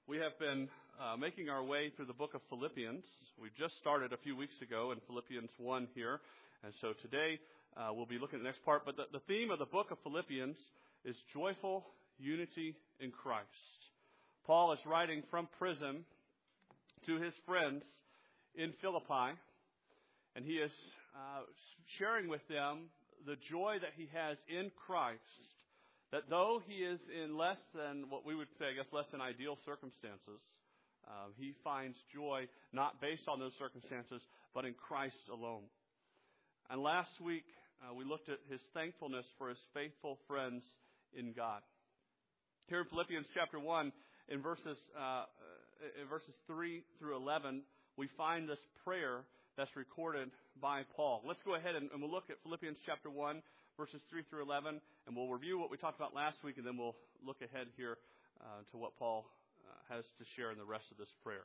We have been making our way through the book of Philippians. We just started a few weeks ago in Philippians 1 here. And so today we'll be looking at the next part. But the theme of the book of Philippians is joyful unity in Christ. Paul is writing from prison to his friends in Philippi. And he is sharing with them the joy that he has in Christ. That though he is in less than what we would say, less than ideal circumstances, he finds joy not based on those circumstances, but in Christ alone. And last week, we looked at his thankfulness for his faithful friends in God. Here in Philippians chapter 1, in verses 3 through 11, we find this prayer that's recorded by Paul. Let's go ahead and we'll look at Philippians chapter 1, verses 3 through 11, and we'll review what we talked about last week, and then we'll look ahead here to what Paul has to share in the rest of this prayer.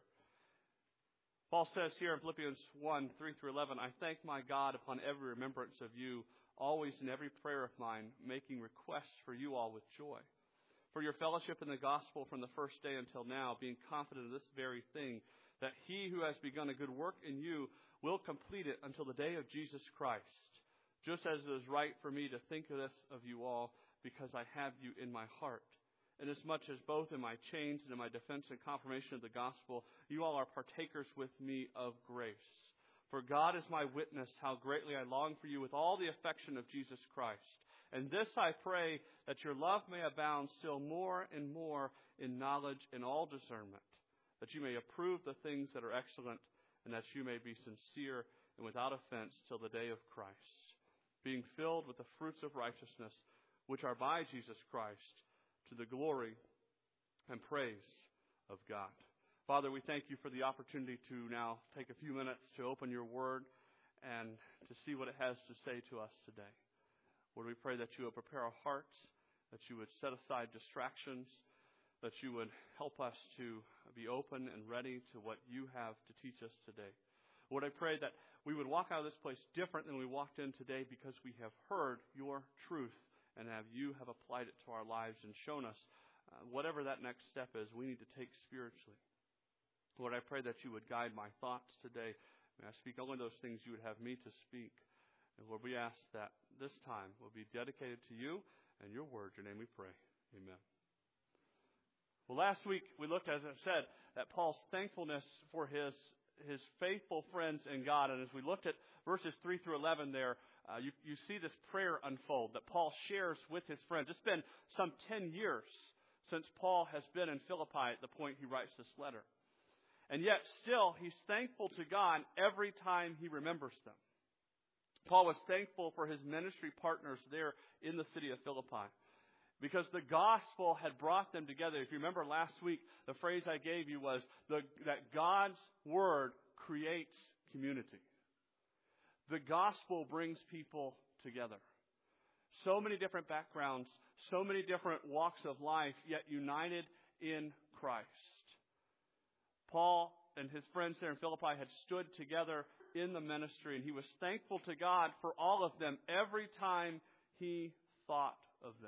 Paul says here in Philippians 1, 3 through 11, I thank my God upon every remembrance of you, always in every prayer of mine, making requests for you all with joy. For your fellowship in the gospel from the first day until now, being confident of this very thing, that he who has begun a good work in you will complete it until the day of Jesus Christ. Just as it is right for me to think of this of you all, because I have you in my heart. Inasmuch as both in my chains and in my defense and confirmation of the gospel, you all are partakers with me of grace. For God is my witness how greatly I long for you with all the affection of Jesus Christ. And this I pray, that your love may abound still more and more in knowledge and all discernment, that you may approve the things that are excellent, and that you may be sincere and without offense till the day of Christ, being filled with the fruits of righteousness, which are by Jesus Christ, to the glory and praise of God. Father, we thank you for the opportunity to now take a few minutes to open your word and to see what it has to say to us today. Lord, we pray that you would prepare our hearts, that you would set aside distractions, that you would help us to be open and ready to what you have to teach us today. Lord, I pray that we would walk out of this place different than we walked in today, because we have heard your truth and you have applied it to our lives and shown us whatever that next step is we need to take spiritually. Lord, I pray that you would guide my thoughts today. May I speak only those things you would have me to speak. And Lord, we ask that this time will be dedicated to you and your word. In your name we pray. Amen. Well, last week we looked, as I said, at Paul's thankfulness for his faithful friends in God. And as we looked at verses 3 through 11 there, you see this prayer unfold that Paul shares with his friends. It's been some 10 years since Paul has been in Philippi at the point he writes this letter. And yet still he's thankful to God every time he remembers them. Paul was thankful for his ministry partners there in the city of Philippi, because the gospel had brought them together. If you remember last week, the phrase I gave you was that God's word creates community. The gospel brings people together. So many different backgrounds, so many different walks of life, yet united in Christ. Paul and his friends there in Philippi had stood together in the ministry, and he was thankful to God for all of them every time he thought of them.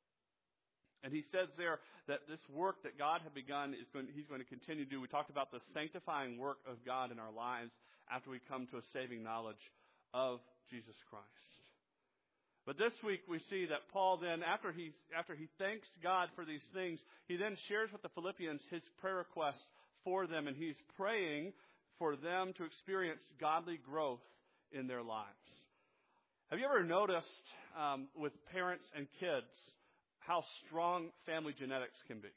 And he says there that this work that God had begun, he's going to continue to do. We talked about the sanctifying work of God in our lives after we come to a saving knowledge of Jesus Christ. But this week we see that Paul then, after he thanks God for these things, he then shares with the Philippians his prayer requests for them, and he's praying for them to experience godly growth in their lives. Have you ever noticed with parents and kids how strong family genetics can be?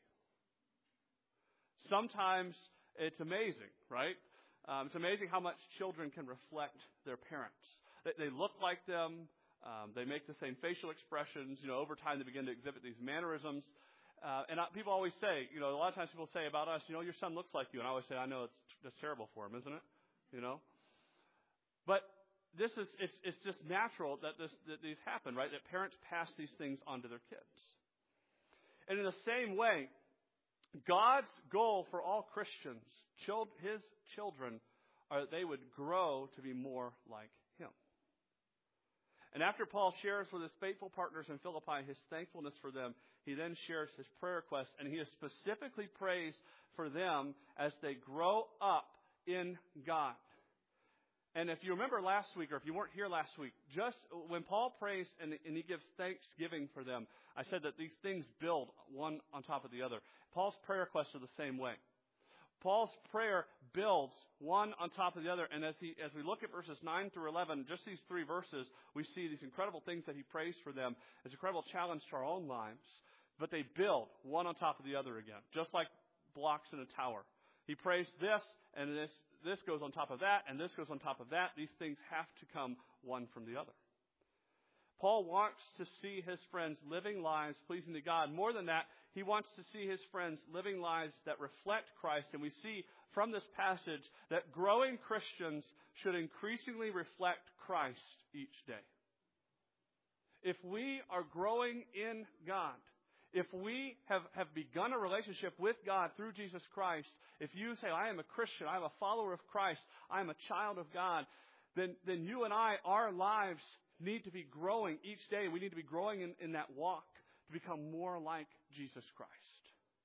Sometimes it's amazing, right? It's amazing how much children can reflect their parents. They look like them. They make the same facial expressions. Over time they begin to exhibit these mannerisms. People always say, a lot of times people say about us, your son looks like you. And I always say, I know that's terrible for him, isn't it? But it's just natural that these happen, right? That parents pass these things on to their kids. And in the same way, God's goal for all Christians, his children, are that they would grow to be more like him. And after Paul shares with his faithful partners in Philippi his thankfulness for them, he then shares his prayer request, and he is specifically prays for them as they grow up in God. And if you remember last week, or if you weren't here last week, just when Paul prays and he gives thanksgiving for them, I said that these things build one on top of the other. Paul's prayer requests are the same way. Paul's prayer builds one on top of the other. And as we look at verses 9 through 11, just these three verses, we see these incredible things that he prays for them. It's an incredible challenge to our own lives. But they build one on top of the other again, just like blocks in a tower. He prays this, and this goes on top of that, and this goes on top of that. These things have to come one from the other. Paul wants to see his friends living lives pleasing to God. More than that, he wants to see his friends living lives that reflect Christ. And we see from this passage that growing Christians should increasingly reflect Christ each day. If we are growing in God, if we have begun a relationship with God through Jesus Christ, if you say, I am a Christian, I am a follower of Christ, I am a child of God, then you and I, our lives need to be growing each day. We need to be growing in that walk to become more like Jesus Christ.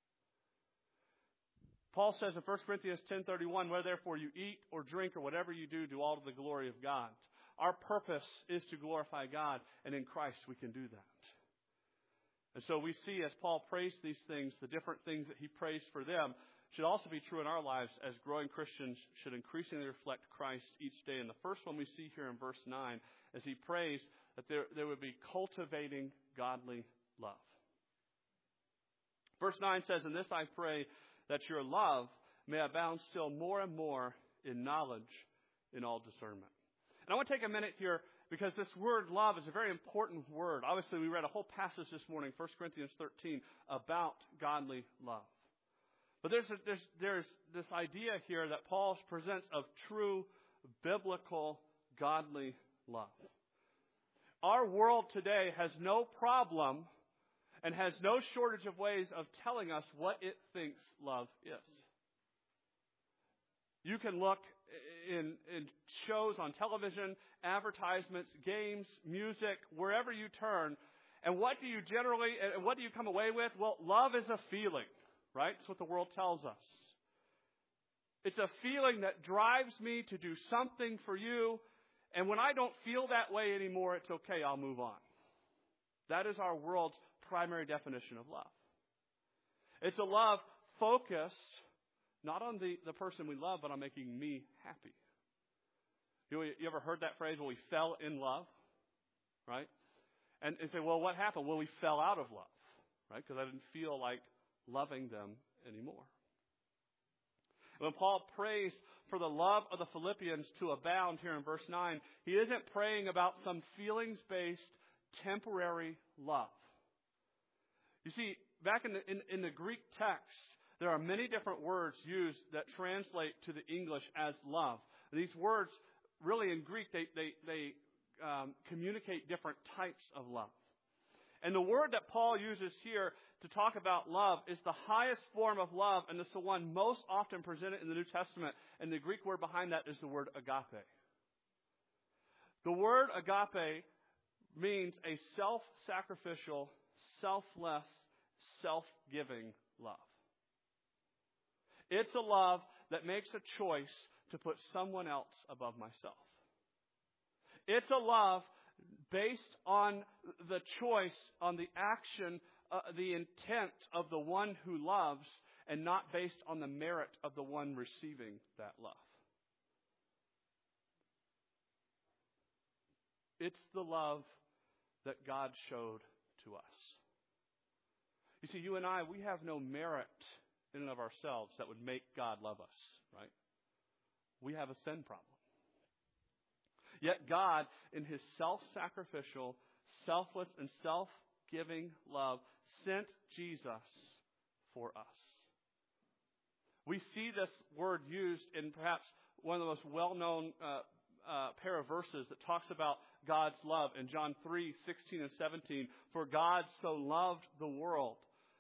Paul says in 1 Corinthians 10:31, where therefore you eat or drink or whatever you do, do all to the glory of God. Our purpose is to glorify God, and in Christ we can do that. And so we see as Paul prays these things, the different things that he prays for them should also be true in our lives as growing Christians should increasingly reflect Christ each day. And the first one we see here in verse 9 as he prays that there would be cultivating godly love. Verse 9 says, in this I pray that your love may abound still more and more in knowledge in all discernment. And I want to take a minute here because this word love is a very important word. Obviously, we read a whole passage this morning, 1 Corinthians 13, about godly love. But there's this idea here that Paul presents of true, biblical, godly love. Our world today has no problem and has no shortage of ways of telling us what it thinks love is. You can look in shows on television, advertisements, games, music, wherever you turn, and what do you come away with? Well, love is a feeling, right? That's what the world tells us. It's a feeling that drives me to do something for you, and when I don't feel that way anymore, it's okay, I'll move on. That is our world's primary definition of love. It's a love focused not on the person we love, but on making me happy. You ever heard that phrase, well, we fell in love, right? And say, well, what happened? Well, we fell out of love, right? Because I didn't feel like loving them anymore. When Paul prays for the love of the Philippians to abound here in verse 9, he isn't praying about some feelings-based temporary love. You see, back in the Greek text, there are many different words used that translate to the English as love. These words, really in Greek, they communicate different types of love. And the word that Paul uses here to talk about love is the highest form of love, and it's the one most often presented in the New Testament. And the Greek word behind that is the word agape. The word agape means a self-sacrificial, selfless, self-giving love. It's a love that makes a choice to put someone else above myself. It's a love based on the choice, on the action, the intent of the one who loves, and not based on the merit of the one receiving that love. It's the love that God showed to us. You see, you and I, we have no merit in and of ourselves that would make God love us, right? We have a sin problem. Yet God, in his self-sacrificial, selfless, and self-giving love, sent Jesus for us. We see this word used in perhaps one of the most well-known pair of verses that talks about God's love in John 3:16 and 17. For God so loved the world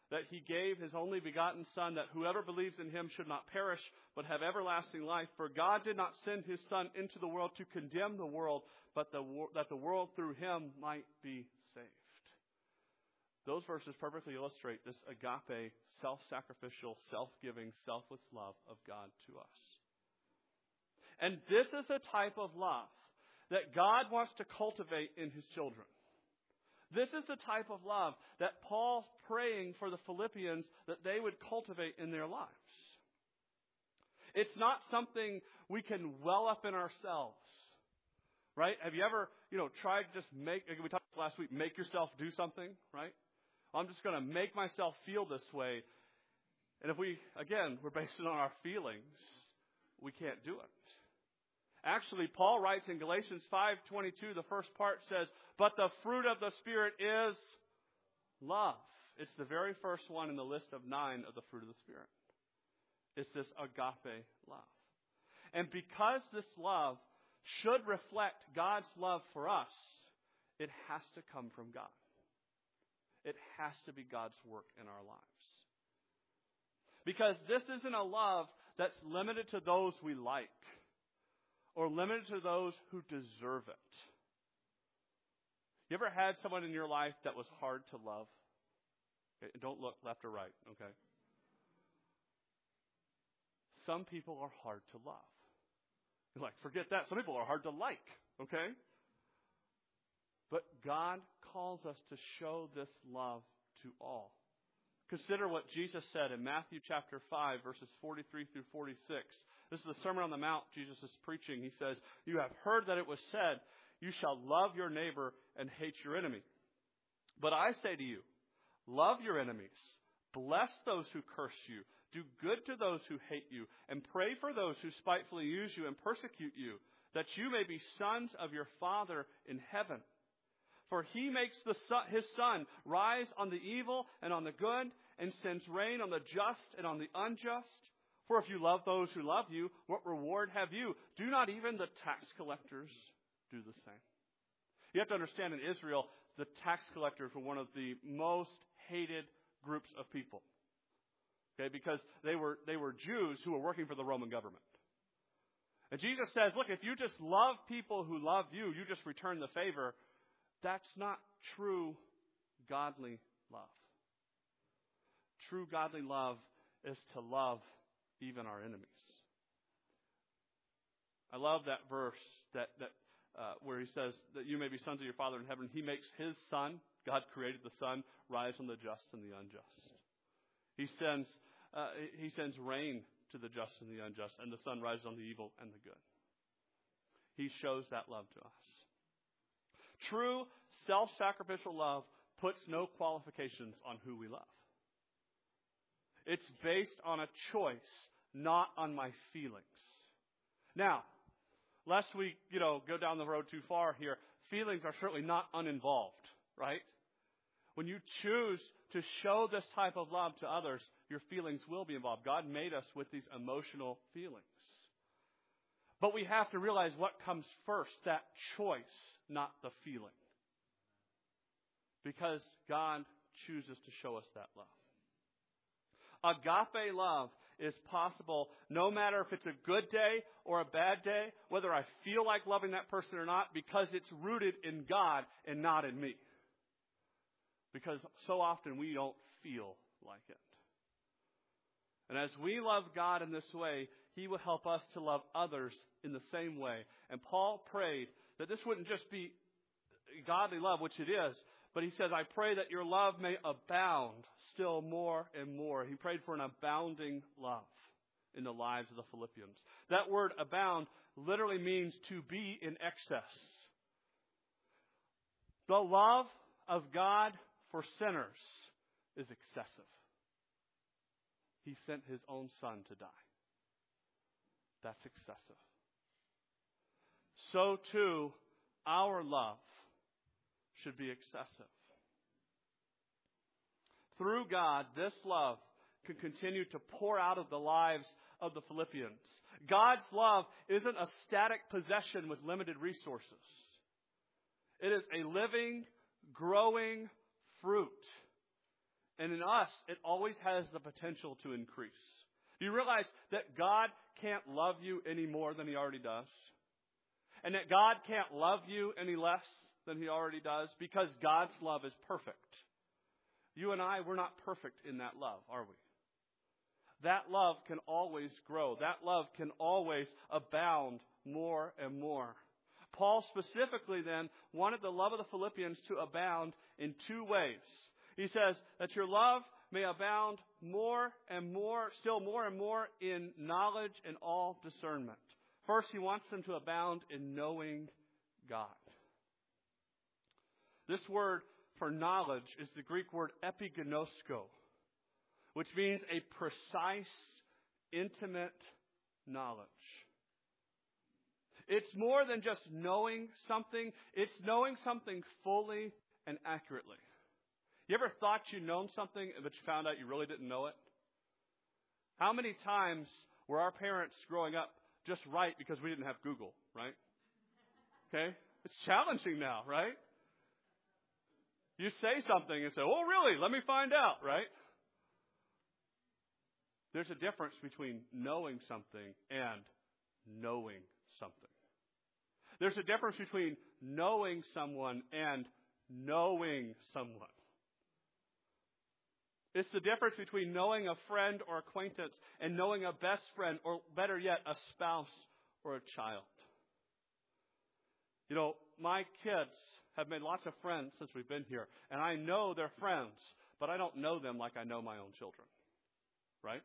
that he gave his only begotten Son, that whoever believes in him should not perish, but have everlasting life. For God did not send his Son into the world to condemn the world, but that the world through him might be saved. Those verses perfectly illustrate this agape, self-sacrificial, self-giving, selfless love of God to us. And this is a type of love that God wants to cultivate in his children. This is the type of love that Paul's praying for the Philippians that they would cultivate in their lives. It's not something we can well up in ourselves, right? Have you ever, tried to just we talked last week, make yourself do something, right? I'm just going to make myself feel this way. And if we're based it on our feelings, we can't do it. Actually, Paul writes in Galatians 5:22, the first part says, but the fruit of the Spirit is love. It's the very first one in the list of 9 of the fruit of the Spirit. It's this agape love. And because this love should reflect God's love for us, it has to come from God. It has to be God's work in our lives. Because this isn't a love that's limited to those we like, or limited to those who deserve it. You ever had someone in your life that was hard to love? Okay, don't look left or right, okay? Some people are hard to love. You're like, forget that. Some people are hard to like, okay? But God calls us to show this love to all. Consider what Jesus said in Matthew chapter 5, verses 43 through 46. This is the Sermon on the Mount Jesus is preaching. He says, you have heard that it was said, you shall love your neighbor and hate your enemy. But I say to you, love your enemies, bless those who curse you, do good to those who hate you, and pray for those who spitefully use you and persecute you, that you may be sons of your Father in heaven. For he makes his sun rise on the evil and on the good, and sends rain on the just and on the unjust. For if you love those who love you, what reward have you? Do not even the tax collectors do the same? You have to understand, in Israel, the tax collectors were one of the most hated groups of people. Okay, because they were Jews who were working for the Roman government. And Jesus says, look, if you just love people who love you, you just return the favor. That's not true godly love. True godly love is to love even our enemies. I love that verse that where he says that you may be sons of your Father in heaven. He makes his sun, God created the sun, rise on the just and the unjust. He sends rain to the just and the unjust, and the sun rises on the evil and the good. He shows that love to us. True self-sacrificial love puts no qualifications on who we love. It's based on a choice, not on my feelings. Now, lest we, go down the road too far here, feelings are certainly not uninvolved, right? When you choose to show this type of love to others, your feelings will be involved. God made us with these emotional feelings. But we have to realize what comes first, that choice, not the feeling. Because God chooses to show us that love. Agape love is possible no matter if it's a good day or a bad day, whether I feel like loving that person or not, because it's rooted in God and not in me. Because so often we don't feel like it. And as we love God in this way, he will help us to love others in the same way. And Paul prayed that this wouldn't just be godly love, which it is, but he says, I pray that your love may abound still more and more. He prayed for an abounding love in the lives of the Philippians. That word abound literally means to be in excess. The love of God for sinners is excessive. He sent his own son to die. That's excessive. So too, our love should be excessive. Through God, this love can continue to pour out of the lives of the Philippians. God's love isn't a static possession with limited resources. It is a living, growing fruit. And in us, it always has the potential to increase. Do you realize that God can't love you any more than He already does? And that God can't love you any less than He already does? Because God's love is perfect. You and I, we're not perfect in that love, are we? That love can always grow. That love can always abound more and more. Paul specifically then wanted the love of the Philippians to abound in two ways. He says that your love may abound more and more, still more and more in knowledge and all discernment. First, he wants them to abound in knowing God. This word for knowledge is the Greek word epigenosko, which means a precise, intimate knowledge. It's more than just knowing something. It's knowing something fully and accurately. You ever thought you'd known something, but you found out you really didn't know it? How many times were our parents growing up just right because we didn't have Google, right? Okay? It's challenging now, right? You say something and say, oh, really? Let me find out, right? There's a difference between knowing something and knowing something. There's a difference between knowing someone and knowing someone. It's the difference between knowing a friend or acquaintance and knowing a best friend, or better yet, a spouse or a child. You know, my kids have made lots of friends since we've been here, and I know they're friends, but I don't know them like I know my own children. Right?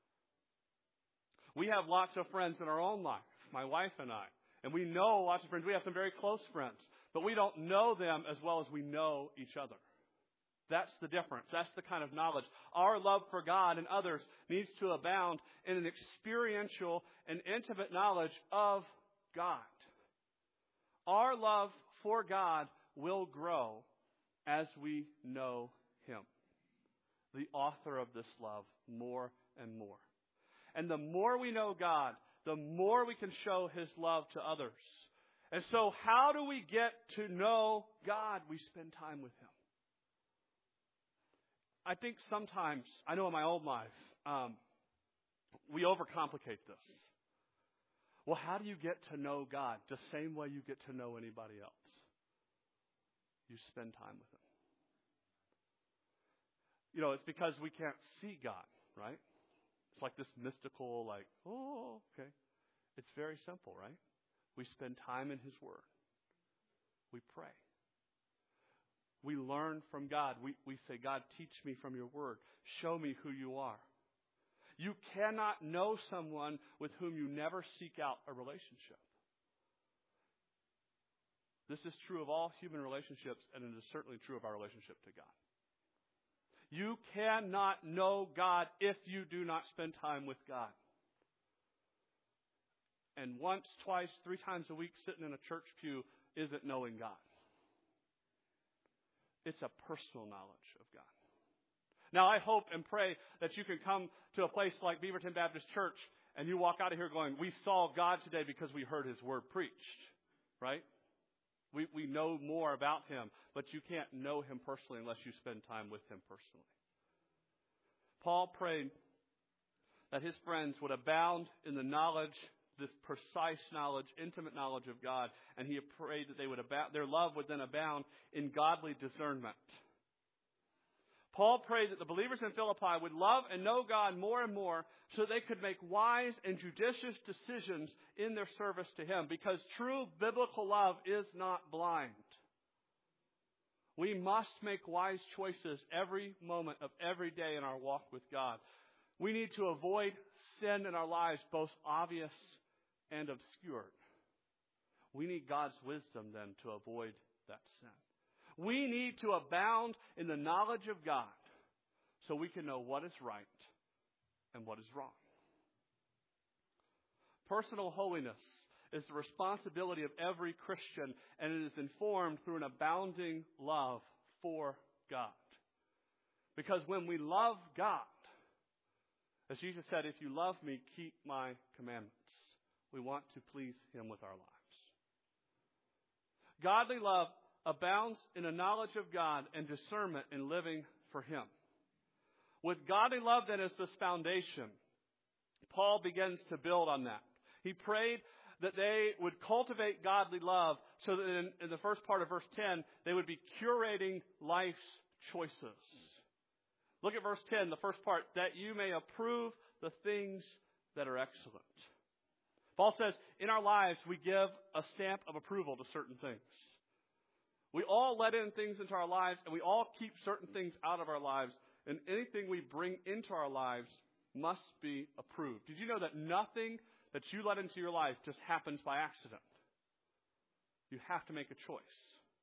We have lots of friends in our own life, my wife and I, and we know lots of friends. We have some very close friends, but we don't know them as well as we know each other. That's the difference. That's the kind of knowledge. Our love for God and others needs to abound in an experiential and intimate knowledge of God. Our love for God will grow as we know Him, the author of this love, more and more. And the more we know God, the more we can show His love to others. And so how do we get to know God? We spend time with Him. I think sometimes, I know in my own life, we overcomplicate this. Well, how do you get to know God? The same way you get to know anybody else. You spend time with Him. You know, it's because we can't see God, right? It's like this mystical, like, oh, okay. It's very simple, right? We spend time in His Word. We pray. We learn from God. We say, God, teach me from your Word. Show me who you are. You cannot know someone with whom you never seek out a relationship. This is true of all human relationships, and it is certainly true of our relationship to God. You cannot know God if you do not spend time with God. And once, twice, 3 times a week sitting in a church pew isn't knowing God. It's a personal knowledge of God. Now, I hope and pray that you can come to a place like Beaverton Baptist Church and you walk out of here going, we saw God today because we heard His Word preached, right? We know more about Him, but you can't know Him personally unless you spend time with Him personally. Paul prayed that his friends would abound in the knowledge, this precise knowledge, intimate knowledge of God, and he prayed that they would their love would then abound in godly discernment. Paul prayed that the believers in Philippi would love and know God more and more so they could make wise and judicious decisions in their service to Him, because true biblical love is not blind. We must make wise choices every moment of every day in our walk with God. We need to avoid sin in our lives, both obvious and obscured. We need God's wisdom then to avoid that sin. We need to abound in the knowledge of God so we can know what is right and what is wrong. Personal holiness is the responsibility of every Christian, and it is informed through an abounding love for God. Because when we love God, as Jesus said, if you love me, keep my commandments. We want to please Him with our lives. Godly love abounds in a knowledge of God and discernment in living for Him. With godly love then as this foundation, Paul begins to build on that. He prayed that they would cultivate godly love so that in the first part of verse 10, they would be curating life's choices. Look at verse 10, the first part, that you may approve the things that are excellent. Paul says, in our lives, we give a stamp of approval to certain things. We all let in things into our lives, and we all keep certain things out of our lives, and anything we bring into our lives must be approved. Did you know that nothing that you let into your life just happens by accident? You have to make a choice.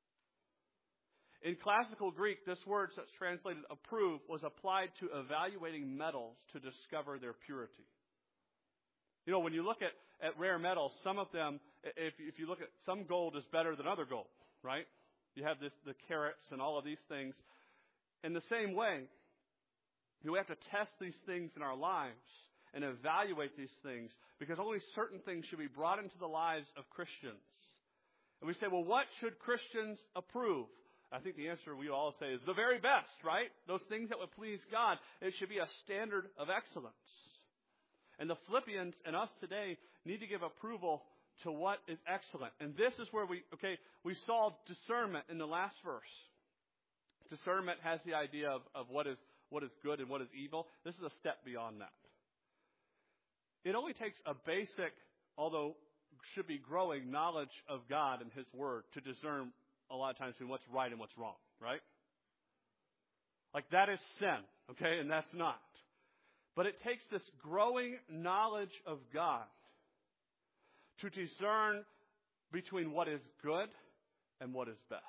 In classical Greek, this word that's translated approve was applied to evaluating metals to discover their purity. You know, when you look at rare metals, some of them, if you look at some gold is better than other gold, right? You have the carats and all of these things. In the same way, we have to test these things in our lives and evaluate these things because only certain things should be brought into the lives of Christians. And we say, well, what should Christians approve? I think the answer we all say is the very best, right? Those things that would please God. It should be a standard of excellence. And the Philippians and us today need to give approval to what is excellent. And this is where we saw discernment in the last verse. Discernment has the idea of what is good and what is evil. This is a step beyond that. It only takes a basic, although should be growing, knowledge of God and His Word to discern a lot of times between what's right and what's wrong, right? Like that is sin, okay? And that's not. But it takes this growing knowledge of God to discern between what is good and what is best.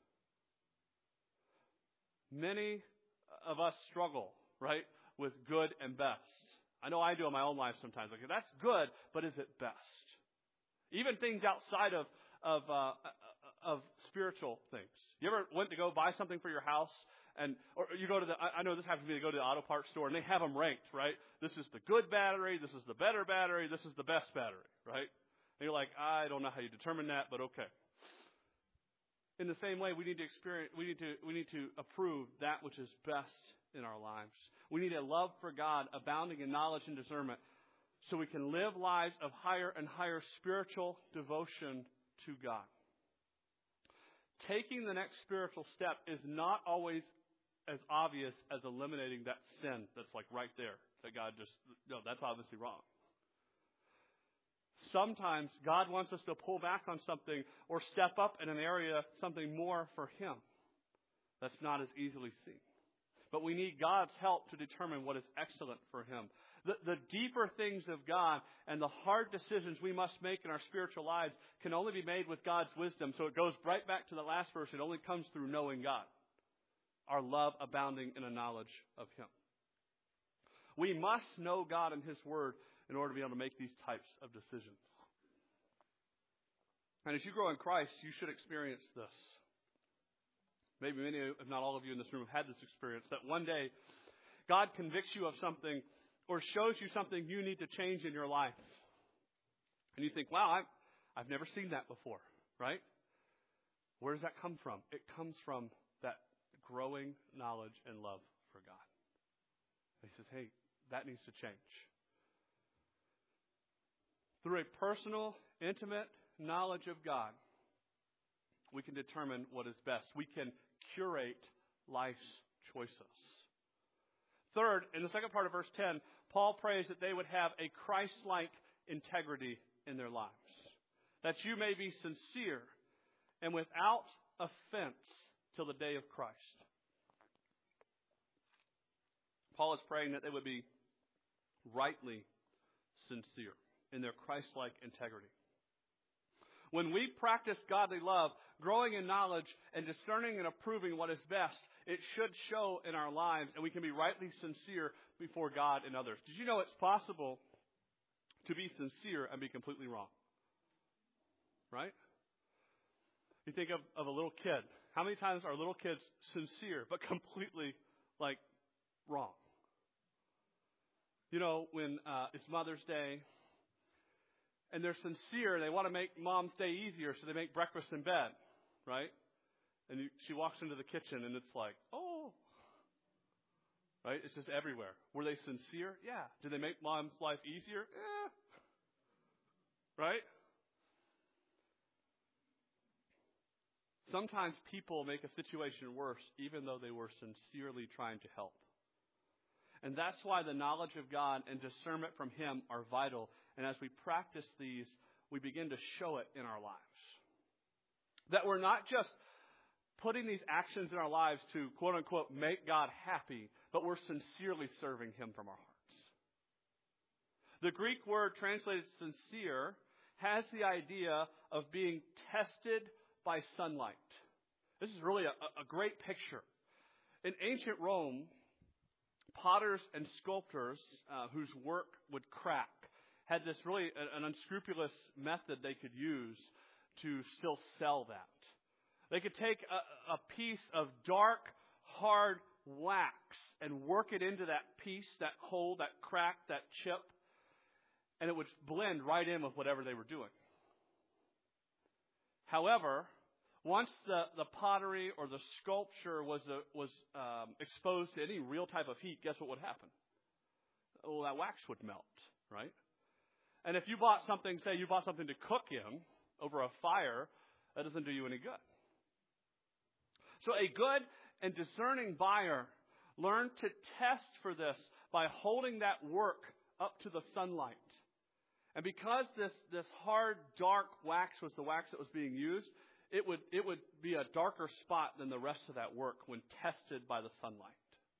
Many of us struggle, right, with good and best. I know I do in my own life sometimes. Like, that's good, but is it best? Even things outside of spiritual things. You ever went to go buy something for your house, or you go to I know this happens to me, to go to the auto parts store, and they have them ranked, right? This is the good battery, this is the better battery, this is the best battery, right? And you're like, I don't know how you determine that, but okay. In the same way, we need to approve that which is best in our lives. We need a love for God, abounding in knowledge and discernment, so we can live lives of higher and higher spiritual devotion to God. Taking the next spiritual step is not always as obvious as eliminating that sin that's like right there. That God that's obviously wrong. Sometimes God wants us to pull back on something or step up in an area, something more for Him. That's not as easily seen. But we need God's help to determine what is excellent for Him. The deeper things of God and the hard decisions we must make in our spiritual lives can only be made with God's wisdom. So it goes right back to the last verse. It only comes through knowing God. Our love abounding in a knowledge of Him. We must know God and His Word in order to be able to make these types of decisions. And as you grow in Christ, you should experience this. Maybe many, if not all of you in this room, have had this experience that one day God convicts you of something or shows you something you need to change in your life. And you think, wow, I've never seen that before, right? Where does that come from? It comes from that growing knowledge and love for God. He says, hey, that needs to change. Through a personal, intimate knowledge of God, we can determine what is best. We can curate life's choices. Third, in the second part of verse 10, Paul prays that they would have a Christ-like integrity in their lives. That you may be sincere and without offense till the day of Christ. Paul is praying that they would be rightly sincere in their Christ-like integrity. When we practice godly love, growing in knowledge and discerning and approving what is best, it should show in our lives, and we can be rightly sincere before God and others. Did you know it's possible to be sincere and be completely wrong? Right? You think of a little kid. How many times are little kids sincere but completely, wrong? You know, when it's Mother's Day, and they're sincere, they want to make Mom's day easier, so they make breakfast in bed, right? And she walks into the kitchen, and it's like, oh, Right? It's just everywhere. Were they sincere? Yeah. Did they make mom's life easier? Yeah. Right? Sometimes people make a situation worse even though they were sincerely trying to help. And that's why the knowledge of God and discernment from Him are vital. And as we practice these, we begin to show it in our lives. That we're not just putting these actions in our lives to, quote unquote, make God happy, but we're sincerely serving Him from our hearts. The Greek word translated sincere has the idea of being tested by sunlight. This is really a great picture. In ancient Rome, potters and sculptors whose work would crack had this really an unscrupulous method they could use to still sell that. They could take a piece of dark, hard wax and work it into that piece, that hole, that crack, that chip, and it would blend right in with whatever they were doing. However, once the pottery or the sculpture was exposed to any real type of heat, guess what would happen? Well, that wax would melt, right? And if you bought something, say you bought something to cook in over a fire, that doesn't do you any good. So a good and discerning buyer learned to test for this by holding that work up to the sunlight. And because this hard, dark wax was the wax that was being used, it would be a darker spot than the rest of that work when tested by the sunlight.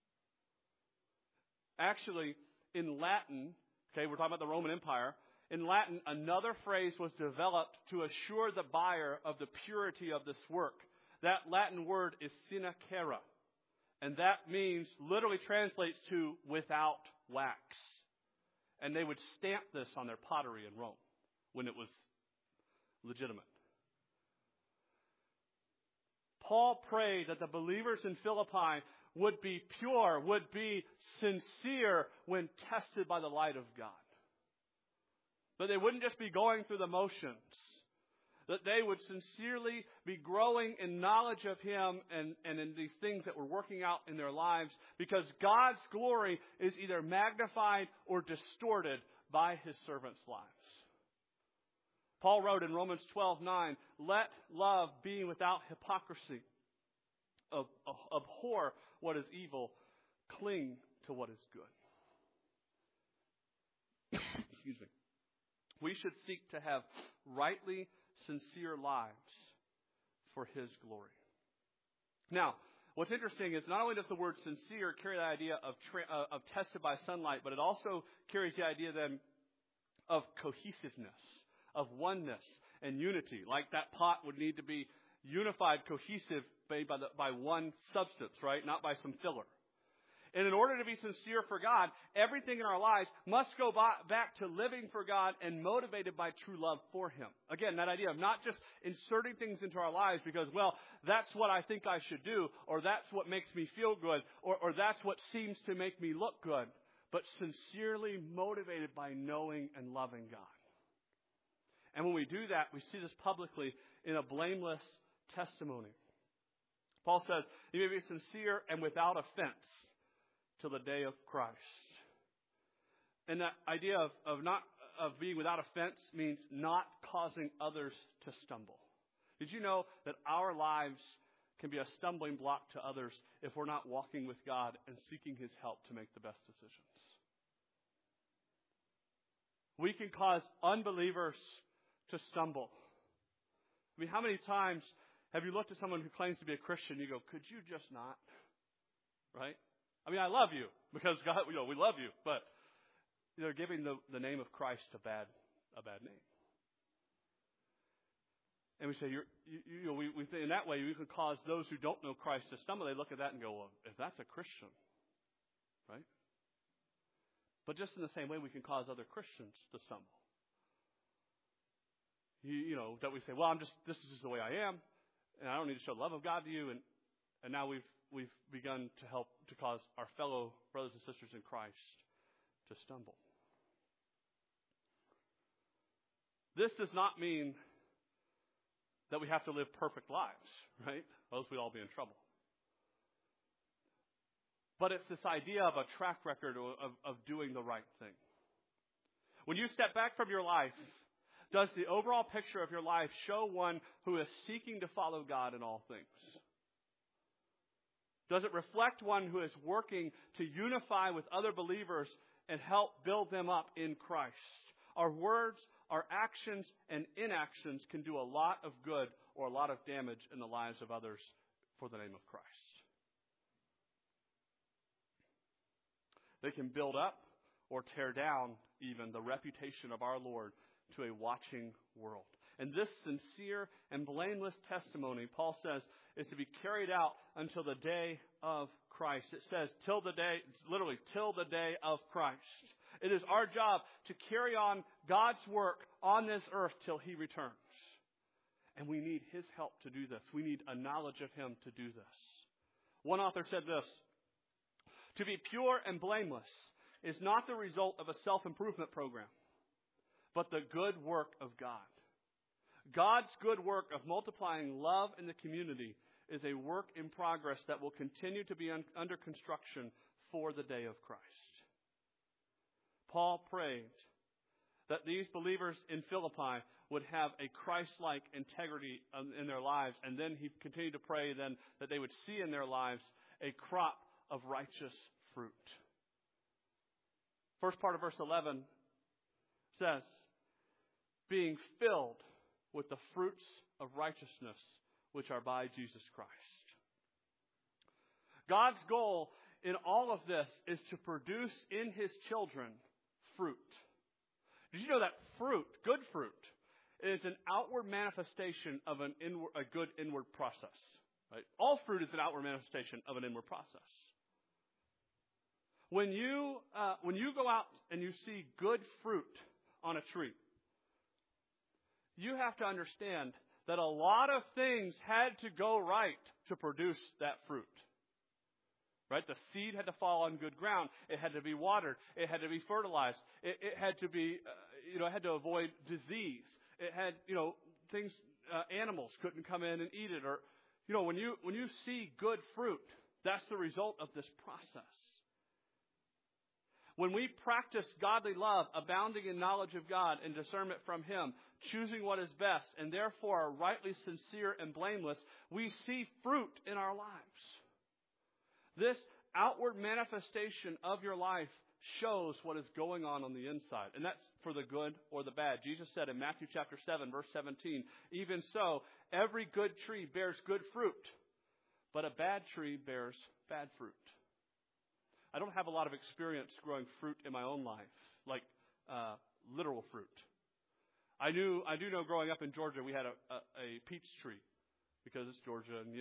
Actually, in Latin, okay, we're talking about the Roman Empire. In Latin, another phrase was developed to assure the buyer of the purity of this work. That Latin word is sine cera, and that means, literally translates to without wax. And they would stamp this on their pottery in Rome when it was legitimate. Paul prayed that the believers in Philippi would be pure, would be sincere when tested by the light of God. That they wouldn't just be going through the motions. That they would sincerely be growing in knowledge of Him and in these things that were working out in their lives, because God's glory is either magnified or distorted by His servants' lives. Paul wrote in Romans 12:9, "Let love be without hypocrisy. Abhor what is evil. Cling to what is good." Excuse me. We should seek to have rightly sincere lives for His glory. Now, what's interesting is not only does the word sincere carry the idea of tested by sunlight, but it also carries the idea then of cohesiveness, of oneness and unity. Like that pot would need to be unified, cohesive, made by one substance, right? Not by some filler. And in order to be sincere for God, everything in our lives must go back to living for God and motivated by true love for Him. Again, that idea of not just inserting things into our lives because, well, that's what I think I should do, or that's what makes me feel good, or that's what seems to make me look good, but sincerely motivated by knowing and loving God. And when we do that, we see this publicly in a blameless testimony. Paul says, "You may be sincere and without offense till the day of Christ." And that idea of being without offense means not causing others to stumble. Did you know that our lives can be a stumbling block to others if we're not walking with God and seeking His help to make the best decisions? We can cause unbelievers to stumble. I mean, how many times have you looked at someone who claims to be a Christian and you go, could you just not? Right? I mean, I love you because God, we love you, but they're giving the name of Christ a bad name. And we say, we think in that way we can cause those who don't know Christ to stumble. They look at that and go, well, if that's a Christian, right? But just in the same way, we can cause other Christians to stumble. That we say, well, this is just the way I am, and I don't need to show the love of God to you, and now we've begun to help to cause our fellow brothers and sisters in Christ to stumble. This does not mean that we have to live perfect lives, right? Or else we'd all be in trouble. but it's this idea of a track record of doing the right thing. When you step back from your life, does the overall picture of your life show one who is seeking to follow God in all things? Does it reflect one who is working to unify with other believers and help build them up in Christ? Our words, our actions, and inactions can do a lot of good or a lot of damage in the lives of others for the name of Christ. They can build up or tear down even the reputation of our Lord to a watching world. And this sincere and blameless testimony, Paul says, is to be carried out until the day of Christ. It says till the day, literally till the day of Christ. It is our job to carry on God's work on this earth till He returns. And we need His help to do this. We need a knowledge of Him to do this. One author said this: to be pure and blameless is not the result of a self-improvement program, but the good work of God. God's good work of multiplying love in the community is a work in progress that will continue to be under construction for the day of Christ. Paul prayed that these believers in Philippi would have a Christ-like integrity in their lives, and then he continued to pray then that they would see in their lives a crop of righteous fruit. First part of verse 11 says, being filled with the fruits of righteousness which are by Jesus Christ. God's goal in all of this is to produce in His children fruit. Did you know that fruit, good fruit, is an outward manifestation of a good inward process? Right? All fruit is an outward manifestation of an inward process. When you go out and you see good fruit on a tree, you have to understand that a lot of things had to go right to produce that fruit. Right? The seed had to fall on good ground. It had to be watered. It had to be fertilized. It had to be, it had to avoid disease. It had, things, animals couldn't come in and eat it. Or, when you see good fruit, that's the result of this process. When we practice godly love, abounding in knowledge of God and discernment from Him, choosing what is best, and therefore are rightly sincere and blameless, we see fruit in our lives. This outward manifestation of your life shows what is going on the inside. And that's for the good or the bad. Jesus said in Matthew chapter 7, verse 17, even so, every good tree bears good fruit, but a bad tree bears bad fruit. I don't have a lot of experience growing fruit in my own life, like literal fruit. I do know growing up in Georgia we had a peach tree because it's Georgia and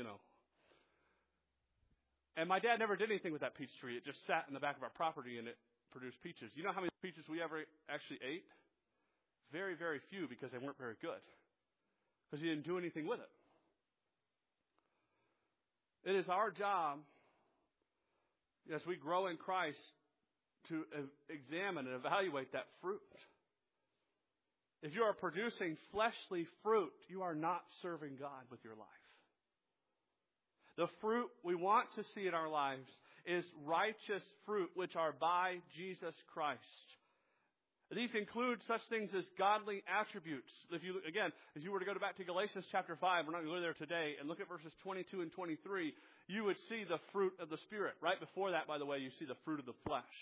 And my dad never did anything with that peach tree. It just sat in the back of our property and it produced peaches. You know how many peaches we ever actually ate? Very, very few because they weren't very good. Because he didn't do anything with it. It is our job, as we grow in Christ, to examine and evaluate that fruit. If you are producing fleshly fruit, you are not serving God with your life. The fruit we want to see in our lives is righteous fruit, which are by Jesus Christ. These include such things as godly attributes. If you were to go back to Galatians chapter 5, we're not going to go there today, and look at verses 22 and 23, you would see the fruit of the Spirit. Right before that, by the way, you see the fruit of the flesh.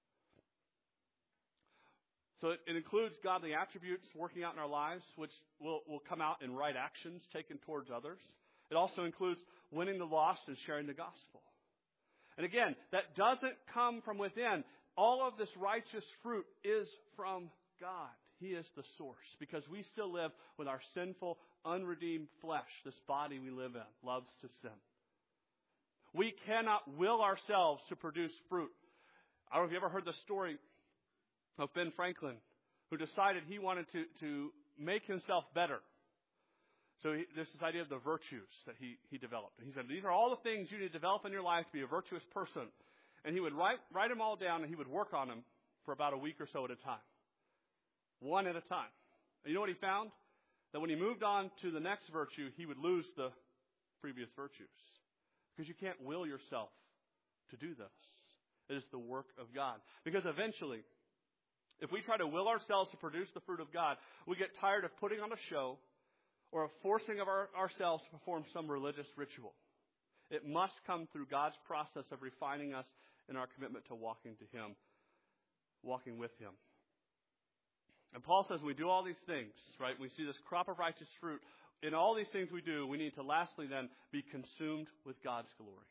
So it includes godly attributes working out in our lives, which will come out in right actions taken towards others. It also includes winning the lost and sharing the gospel. And again, that doesn't come from within. All of this righteous fruit is from God. He is the source. Because we still live with our sinful, unredeemed flesh. This body we live in loves to sin. We cannot will ourselves to produce fruit. I don't know if you ever heard the story of Ben Franklin, who decided he wanted to make himself better. So there's this idea of the virtues that he developed. And he said, these are all the things you need to develop in your life to be a virtuous person. And he would write them all down, and he would work on them for about a week or so at a time. One at a time. And you know what he found? That when he moved on to the next virtue, he would lose the previous virtues. Because you can't will yourself to do this. It is the work of God. Because eventually, if we try to will ourselves to produce the fruit of God, we get tired of putting on a show or of forcing of ourselves to perform some religious ritual. It must come through God's process of refining us in our commitment to walking to Him, walking with Him. And Paul says we do all these things, right? We see this crop of righteous fruit. In all these things we do, we need to lastly then be consumed with God's glory.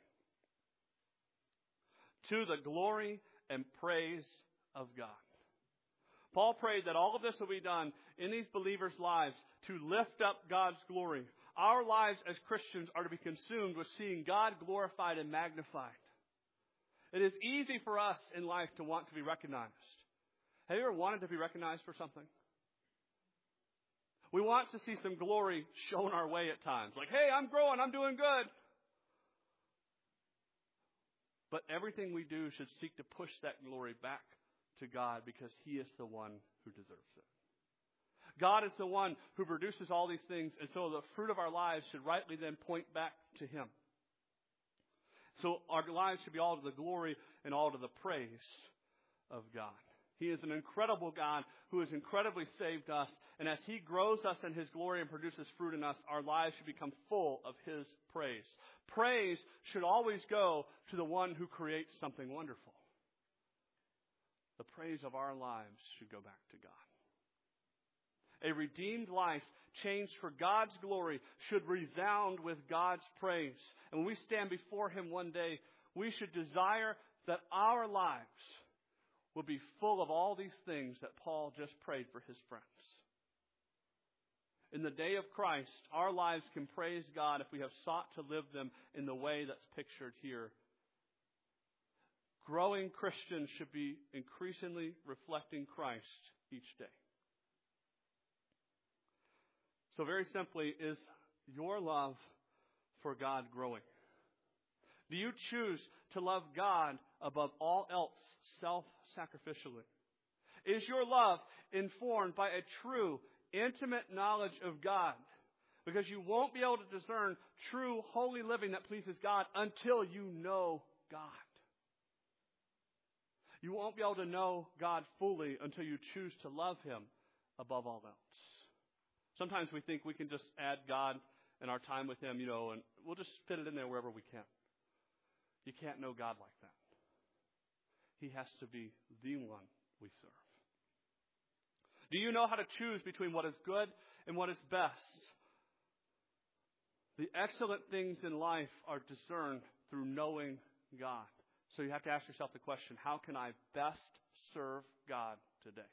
To the glory and praise of God. Paul prayed that all of this will be done in these believers' lives to lift up God's glory. Our lives as Christians are to be consumed with seeing God glorified and magnified. It is easy for us in life to want to be recognized. Have you ever wanted to be recognized for something? We want to see some glory shown our way at times. Like, hey, I'm growing, I'm doing good. But everything we do should seek to push that glory back to God because He is the one who deserves it. God is the one who produces all these things, and so the fruit of our lives should rightly then point back to Him. So our lives should be all to the glory and all to the praise of God. He is an incredible God who has incredibly saved us, and as He grows us in His glory and produces fruit in us, our lives should become full of His praise. Praise should always go to the one who creates something wonderful. The praise of our lives should go back to God. A redeemed life changed for God's glory should resound with God's praise. And when we stand before Him one day, we should desire that our lives will be full of all these things that Paul just prayed for his friends. In the day of Christ, our lives can praise God if we have sought to live them in the way that's pictured here. Growing Christians should be increasingly reflecting Christ each day. So very simply, is your love for God growing? Do you choose to love God above all else self-sacrificially? Is your love informed by a true, intimate knowledge of God? Because you won't be able to discern true, holy living that pleases God until you know God. You won't be able to know God fully until you choose to love Him above all else. Sometimes we think we can just add God and our time with Him, and we'll just fit it in there wherever we can. You can't know God like that. He has to be the one we serve. Do you know how to choose between what is good and what is best? The excellent things in life are discerned through knowing God. So you have to ask yourself the question, how can I best serve God today?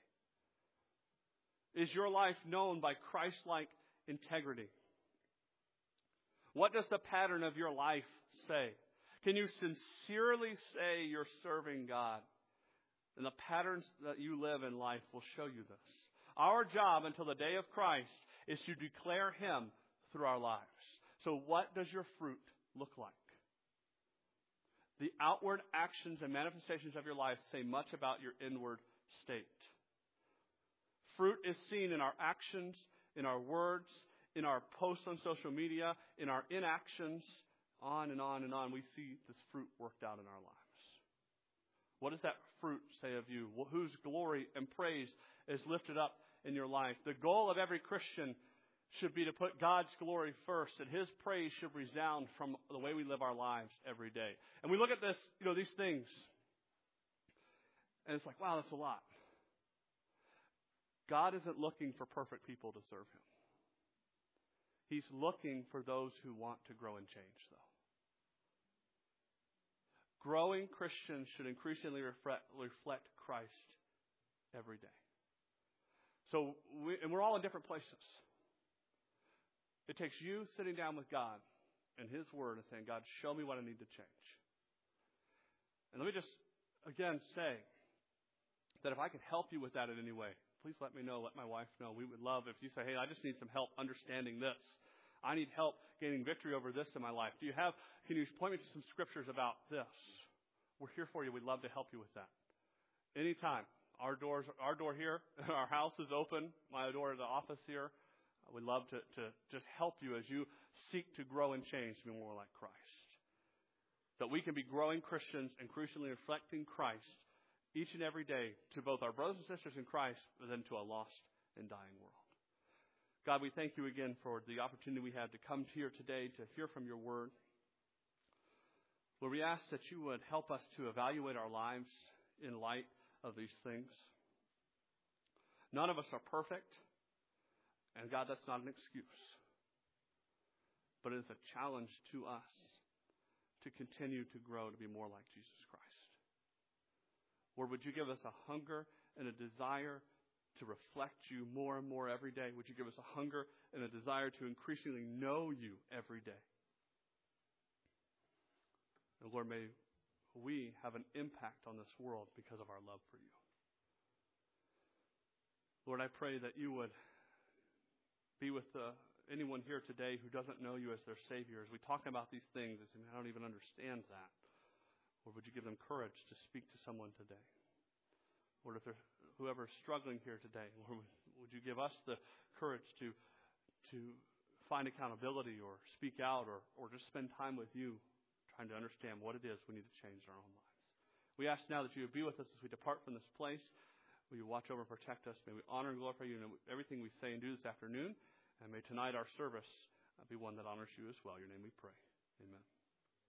Is your life known by Christ-like integrity? What does the pattern of your life say? Can you sincerely say you're serving God? And the patterns that you live in life will show you this. Our job until the day of Christ is to declare Him through our lives. So what does your fruit look like? The outward actions and manifestations of your life say much about your inward state. Fruit is seen in our actions, in our words, in our posts on social media, in our inactions, on and on and on. We see this fruit worked out in our lives. What does that fruit say of you? Whose glory and praise is lifted up in your life? The goal of every Christian should be to put God's glory first, and His praise should resound from the way we live our lives every day. And we look at this, these things, and it's like, wow, that's a lot. God isn't looking for perfect people to serve Him. He's looking for those who want to grow and change, though. Growing Christians should increasingly reflect Christ every day. So, we're all in different places. It takes you sitting down with God and His Word and saying, God, show me what I need to change. And let me just, again, say that if I can help you with that in any way, please let me know, let my wife know. We would love if you say, hey, I just need some help understanding this. I need help gaining victory over this in my life. Can you point me to some scriptures about this? We're here for you. We'd love to help you with that. Anytime. Our door here, our house is open. My door to the office here. We'd love to just help you as you seek to grow and change to be more like Christ. that we can be growing Christians and crucially reflecting Christ each and every day to both our brothers and sisters in Christ, but then to a lost and dying world. God, we thank you again for the opportunity we had to come here today to hear from your word. Lord, we ask that you would help us to evaluate our lives in light of these things. None of us are perfect, and God, that's not an excuse. But it is a challenge to us to continue to grow to be more like Jesus Christ. Lord, would you give us a hunger and a desire to reflect you more and more every day? Would you give us a hunger and a desire to increasingly know you every day? And Lord, may we have an impact on this world because of our love for you. Lord, I pray that you would be with anyone here today who doesn't know you as their Savior. As we talk about these things, I don't even understand that. Or would you give them courage to speak to someone today? Lord, if there's whoever's struggling here today, Lord, would you give us the courage to find accountability or speak out or just spend time with you, trying to understand what it is we need to change in our own lives. We ask now that you would be with us as we depart from this place. Will you watch over and protect us? May we honor and glorify you in everything we say and do this afternoon. And may tonight our service be one that honors you as well. In your name we pray. Amen.